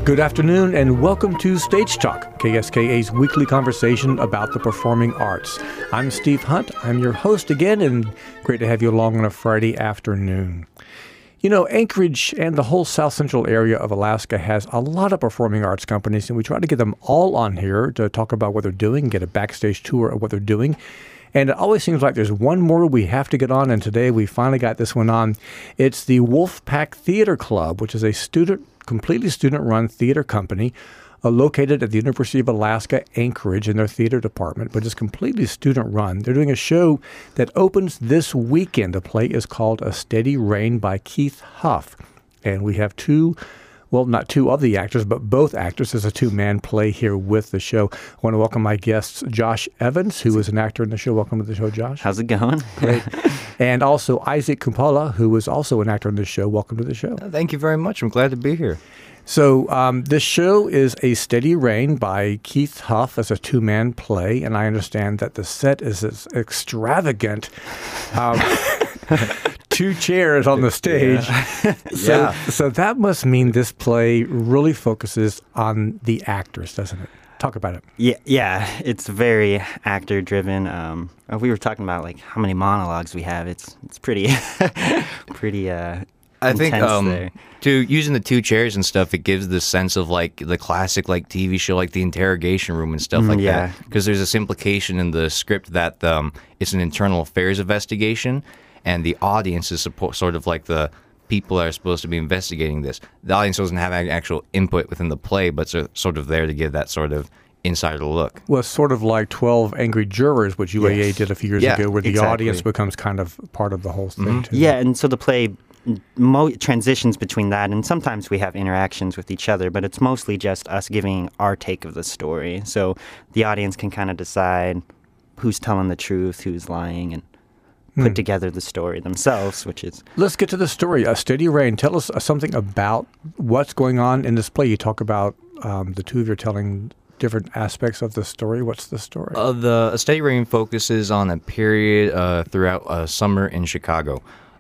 Good afternoon and welcome to Stage Talk, KSKA's weekly conversation about the performing arts. I'm Steve Hunt. I'm your host again, and great to have you along on a Friday afternoon. You know, Anchorage and the whole south central area of Alaska has a lot of performing arts companies, and we try to get them all on here to talk about what they're doing, get a backstage tour of what they're doing. And it always seems like there's one more we have to get on, and today we finally got this one on. It's the Wolfpack Theater Club, which is a completely student-run theater company located at the University of Alaska, Anchorage, in their theater department, but it's completely student-run. They're doing a show that opens this weekend. The play is called A Steady Rain by Keith Huff, and we have not two of the actors, but both actors. It's a two-man play here with the show. I want to welcome my guests, Josh Evans, who is an actor in the show. Welcome to the show, Josh. How's it going? Great. And also Isaac Kumpala, who is also an actor in the show. Welcome to the show. Thank you very much. I'm glad to be here. So this show is A Steady Rain by Keith Huff as a two-man play, and I understand that the set is extravagant. 2 chairs on the stage. Yeah. So that must mean this play really focuses on the actors, doesn't it? Talk about it. Yeah, it's very actor-driven. We were talking about like how many monologues we have. It's pretty I think there. Using the 2 chairs and stuff, it gives the sense of like the classic like TV show, like The Interrogation Room and stuff like that. Because there's this implication in the script that it's an internal affairs investigation, and the audience is sort of like the people that are supposed to be investigating this. The audience doesn't have any actual input within the play, but sort of there to give that sort of insider look. Well, it's sort of like 12 Angry Jurors, which UAA did a few years ago, where the audience becomes kind of part of the whole thing, too. Yeah, and so the play transitions between that, and sometimes we have interactions with each other, but it's mostly just us giving our take of the story. So the audience can kind of decide who's telling the truth, who's lying, and put together the story themselves, which is... Let's get to the story. A Steady Rain. Tell us something about what's going on in this play. You talk about the two of you telling different aspects of the story. What's the story? The A Steady Rain focuses on a period throughout summer in Chicago.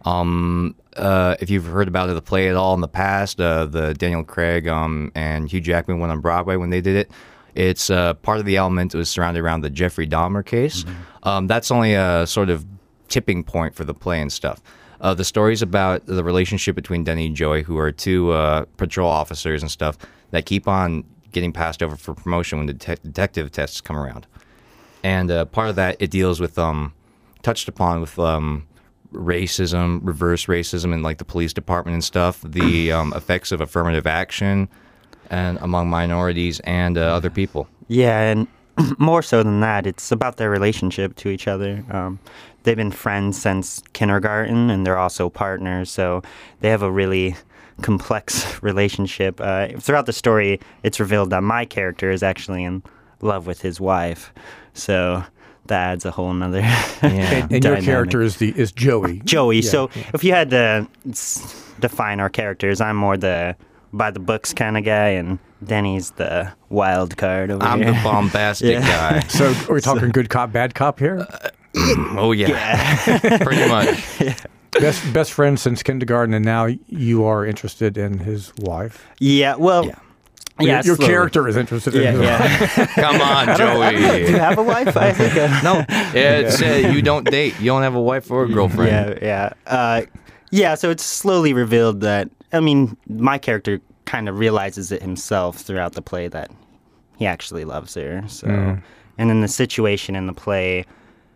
If you've heard about the play at all in the past, the Daniel Craig and Hugh Jackman went on Broadway when they did it. It's part of the element was surrounded around the Jeffrey Dahmer case. That's only a sort of tipping point for the play and stuff. The story's about the relationship between Denny and Joey, who are 2 patrol officers and stuff that keep on getting passed over for promotion when the detective tests come around. And part of that, it deals with, touched upon with racism, reverse racism in like the police department and stuff, the effects of affirmative action and among minorities and other people. Yeah, and more so than that, it's about their relationship to each other. They've been friends since kindergarten, and they're also partners, so they have a really complex relationship. Throughout the story, it's revealed that my character is actually in love with his wife, so that adds a whole nother and your character is Joey. Joey. So if you had to define our characters, I'm more the by the books kind of guy, and Denny's the wild card over I'm here. the bombastic guy. So are we talking good cop, bad cop here? Oh, yeah. Pretty much. Best friend since kindergarten, and now you are interested in his wife? Yeah, well... Yeah. Your character is interested in his wife. Come on, Joey. Do you have a wife? I think. No, it's you don't date. You don't have a wife or a girlfriend. Yeah, so it's slowly revealed that, I mean, my character kind of realizes it himself throughout the play that he actually loves her. So, and then the situation in the play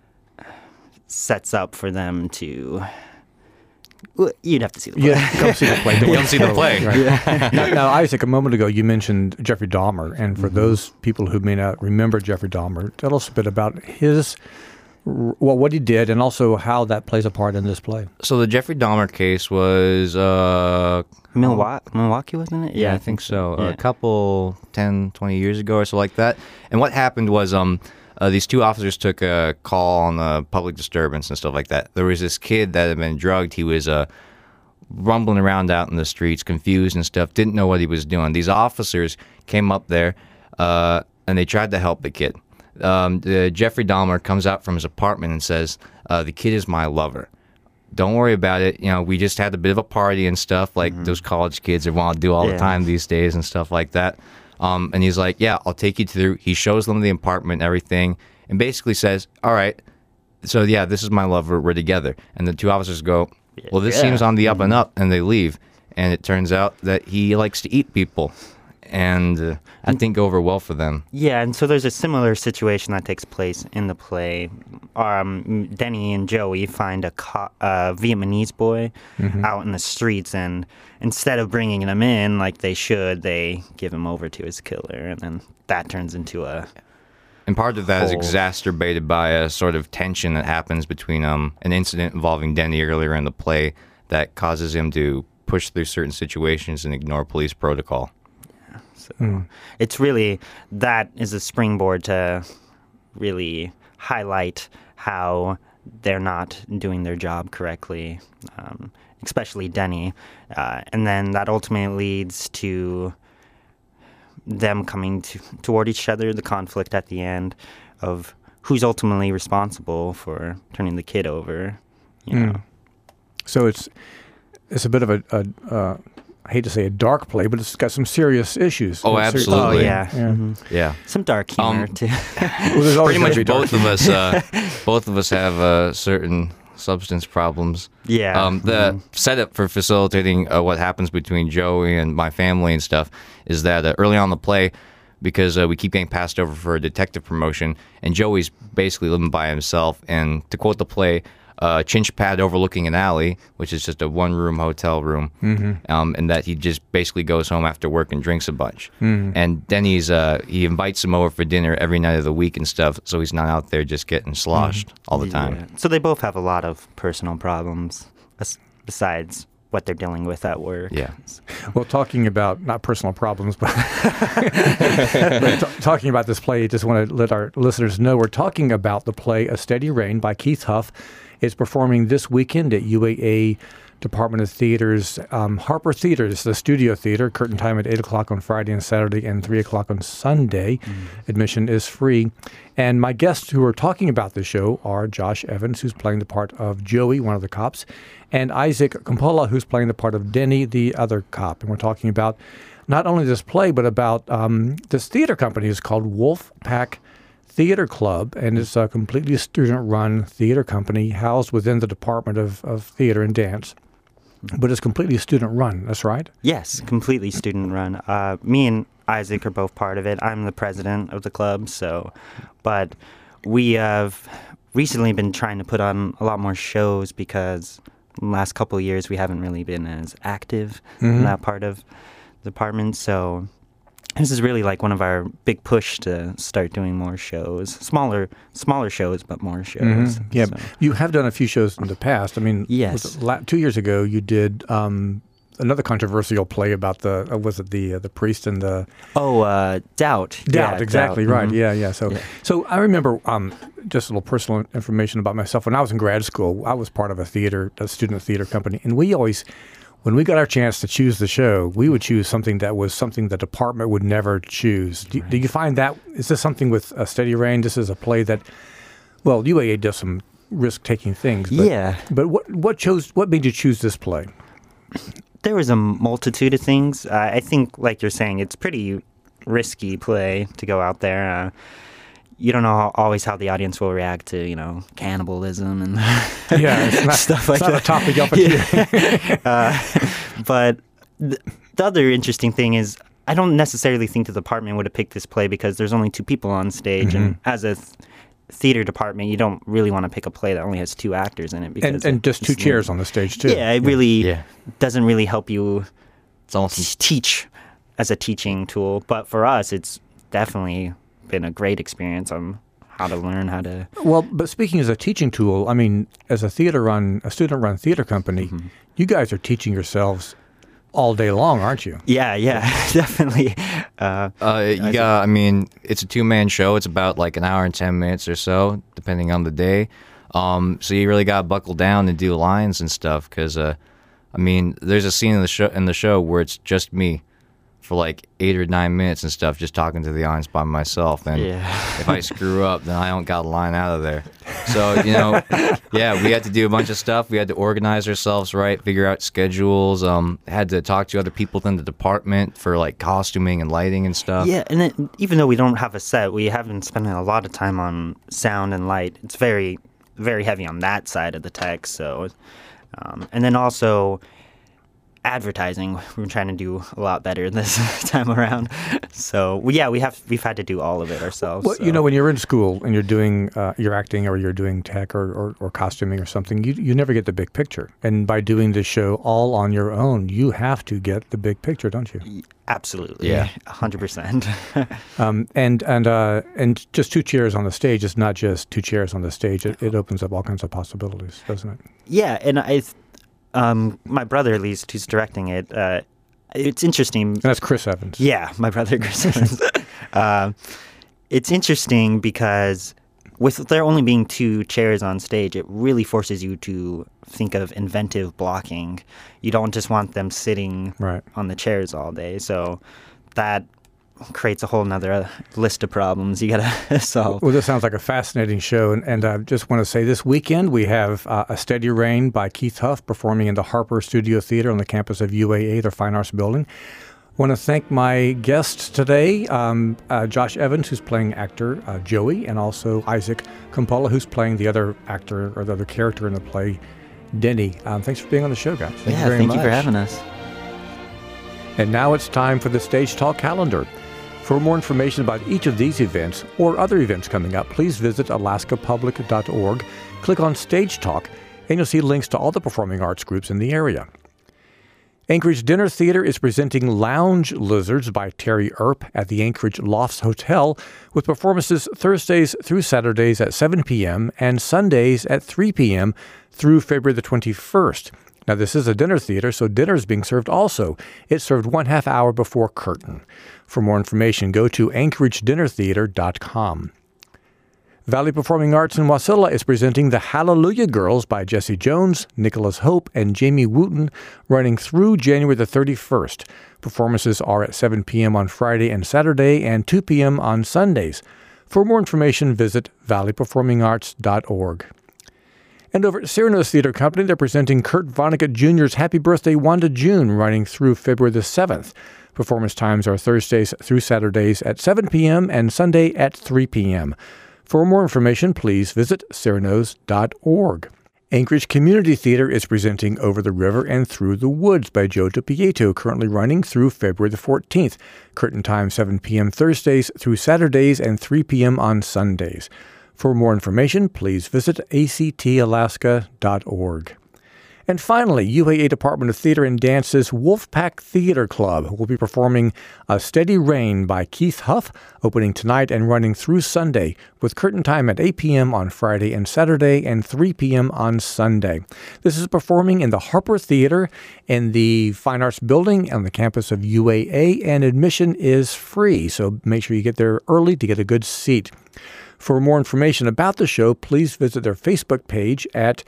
sets up for them to... Well, you'd have to see the play. Yeah, come see the play. Come see the play. Right. Yeah. Now, Isaac, a moment ago, you mentioned Jeffrey Dahmer. And for those people who may not remember Jeffrey Dahmer, tell us a bit about what he did and also how that plays a part in this play. So the Jeffrey Dahmer case was... Milwaukee, wasn't it? Yeah, I think so. Yeah. A couple, 10, 20 years ago or so like that. And what happened was... these 2 officers took a call on a public disturbance and stuff like that. There was this kid that had been drugged. He was rumbling around out in the streets, confused and stuff, didn't know what he was doing. These officers came up there, and they tried to help the kid. Jeffrey Dahmer comes out from his apartment and says, the kid is my lover. don't worry about it. We just had a bit of a party and stuff like those college kids that want to do all the time these days and stuff like that. And he's like, yeah, I'll take you through. He shows them the apartment and everything and basically says, all right, so yeah, this is my lover. We're together. And the two officers go, well, this seems on the up and up, and they leave. And it turns out that he likes to eat people. And I think go over well for them. Yeah, and so there's a similar situation that takes place in the play. Denny and Joey find a Vietnamese boy out in the streets, and instead of bringing him in like they should, they give him over to his killer, and then that turns into a... And part of that is exacerbated by a sort of tension that happens between an incident involving Denny earlier in the play that causes him to push through certain situations and ignore police protocol. So it's really, that is a springboard to really highlight how they're not doing their job correctly, especially Denny. And then that ultimately leads to them coming toward each other, the conflict at the end of who's ultimately responsible for turning the kid over. So it's a bit of a I hate to say a dark play, but it's got some serious issues. Oh, absolutely. Yeah. Some dark humor too. Well, pretty much both of us have certain substance problems. Yeah. The setup for facilitating what happens between Joey and my family and stuff is that early on in the play, because we keep getting passed over for a detective promotion, and Joey's basically living by himself. And to quote the play, chinch pad overlooking an alley, which is just a one-room hotel room, and that he just basically goes home after work and drinks a bunch. And Denny's, he invites him over for dinner every night of the week and stuff, so he's not out there just getting sloshed all the time. Yeah. So they both have a lot of personal problems besides what they're dealing with at work. Yeah. Well, talking about, not personal problems, but, talking about this play, just want to let our listeners know we're talking about the play A Steady Rain by Keith Huff. It's performing this weekend at UAA Department of Theater's Harper Theater. It's the studio theater, curtain time at 8 o'clock on Friday and Saturday and 3 o'clock on Sunday. Admission is free. And my guests who are talking about the show are Josh Evans, who's playing the part of Joey, one of the cops, and Isaac Compola, who's playing the part of Denny, the other cop. And we're talking about not only this play, but about this theater company is called Wolfpack Theater Club, and it's a completely student-run theater company housed within the Department of Theater and Dance. But it's completely student-run, that's right? Yes, completely student-run. Me and Isaac are both part of it. I'm the president of the club, but we have recently been trying to put on a lot more shows because the last couple of years we haven't really been as active in that part of the department, so this is really like one of our big push to start doing more shows, smaller shows, but more shows. Yeah, so. You have done a few shows in the past. I mean, yes. 2 years ago you did another controversial play about the priest and the Doubt. Doubt, exactly Doubt. right. Yeah. So I remember just a little personal information about myself. When I was in grad school, I was part of a student theater company, and we always, when we got our chance to choose the show, we would choose something that was something the department would never choose. Do you find that, is this something with A Steady Rain? This is a play that, well, UAA does some risk-taking things. But what made you choose this play? There was a multitude of things. I think, like you're saying, it's pretty risky play to go out there. You don't know always how the audience will react to, cannibalism and stuff like that. It's not a topic up here. But the other interesting thing is I don't necessarily think the department would have picked this play because there's only two people on stage. And as a theater department, you don't really want to pick a play that only has two actors in it. Because and just two chairs on the stage, too. Yeah, it really doesn't really help you teach as a teaching tool. But for us, it's definitely been a great experience on how to learn how to... Well, but speaking as a teaching tool, I mean, as a student-run theater company, you guys are teaching yourselves all day long, aren't you? Yeah, definitely. It's a two-man show. It's about like an hour and 10 minutes or so, depending on the day. So you really got to buckle down and do lines and stuff because, there's a scene in the show where it's just me. for like 8 or 9 minutes and stuff, just talking to the audience by myself. And if I screw up, then I don't got a line out of there. So, we had to do a bunch of stuff. We had to organize ourselves right, figure out schedules. Had to talk to other people in the department for like costuming and lighting and stuff. Yeah, and then, even though we don't have a set, we have been spending a lot of time on sound and light. It's very, very heavy on that side of the tech. So, and then also advertising, we're trying to do a lot better this time around. So we've had to do all of it ourselves. Well, so. When you're in school and you're doing you're acting or you're doing tech or costuming or something, you never get the big picture. And by doing the show all on your own, you have to get the big picture, don't you? Absolutely. Yeah. 100%. And just two chairs on the stage is not just two chairs on the stage. It opens up all kinds of possibilities, doesn't it? Yeah, and my brother, at least, who's directing it, it's interesting. And that's Chris Evans. Yeah, my brother, Chris Evans. It's interesting because with there only being two chairs on stage, it really forces you to think of inventive blocking. You don't just want them sitting on the chairs all day. So that creates a whole nother list of problems you got to solve. Well, this sounds like a fascinating show. And I just want to say this weekend we have A Steady Rain by Keith Huff performing in the Harper Studio Theater on the campus of UAA, their Fine Arts building. I want to thank my guests today, Josh Evans, who's playing actor Joey, and also Isaac Kumpola, who's playing the other actor or the other character in the play, Denny. Thanks for being on the show, guys. Thank you very much. Thank you for having us. And now it's time for the Stage Talk calendar. For more information about each of these events or other events coming up, please visit alaskapublic.org, click on Stage Talk, and you'll see links to all the performing arts groups in the area. Anchorage Dinner Theater is presenting Lounge Lizards by Terry Earp at the Anchorage Lofts Hotel, with performances Thursdays through Saturdays at 7 p.m. and Sundays at 3 p.m. through February the 21st. Now, this is a dinner theater, so dinner is being served also. It's served 1/2 hour before curtain. For more information, go to anchoragedinnertheater.com. Valley Performing Arts in Wasilla is presenting The Hallelujah Girls by Jesse Jones, Nicholas Hope, and Jamie Wooten, running through January the 31st. Performances are at 7 p.m. on Friday and Saturday and 2 p.m. on Sundays. For more information, visit valleyperformingarts.org. And over at Cyrano's Theater Company, they're presenting Kurt Vonnegut Jr.'s Happy Birthday Wanda June, running through February the 7th. Performance times are Thursdays through Saturdays at 7 p.m. and Sunday at 3 p.m. For more information, please visit cyranos.org. Anchorage Community Theater is presenting Over the River and Through the Woods by Joe DiPieto, currently running through February the 14th. Curtain time 7 p.m. Thursdays through Saturdays and 3 p.m. on Sundays. For more information, please visit actalaska.org. And finally, UAA Department of Theater and Dance's Wolfpack Theater Club will be performing A Steady Rain by Keith Huff, opening tonight and running through Sunday, with curtain time at 8 p.m. on Friday and Saturday and 3 p.m. on Sunday. This is performing in the Harper Theater in the Fine Arts Building on the campus of UAA, and admission is free, so make sure you get there early to get a good seat. For more information about the show, please visit their Facebook page at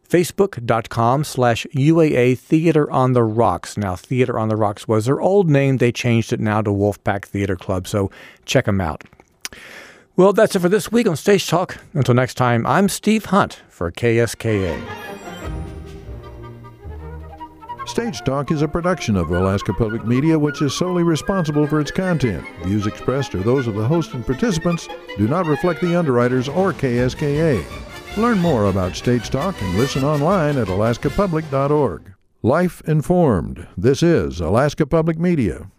facebook.com/UAA Theater on the Rocks. Now, Theater on the Rocks was their old name. They changed it now to Wolfpack Theater Club, so check them out. Well, that's it for this week on Stage Talk. Until next time, I'm Steve Hunt for KSKA. Stage Talk is a production of Alaska Public Media, which is solely responsible for its content. Views expressed are those of the host and participants, do not reflect the underwriters or KSKA. Learn more about Stage Talk and listen online at alaskapublic.org. Life informed. This is Alaska Public Media.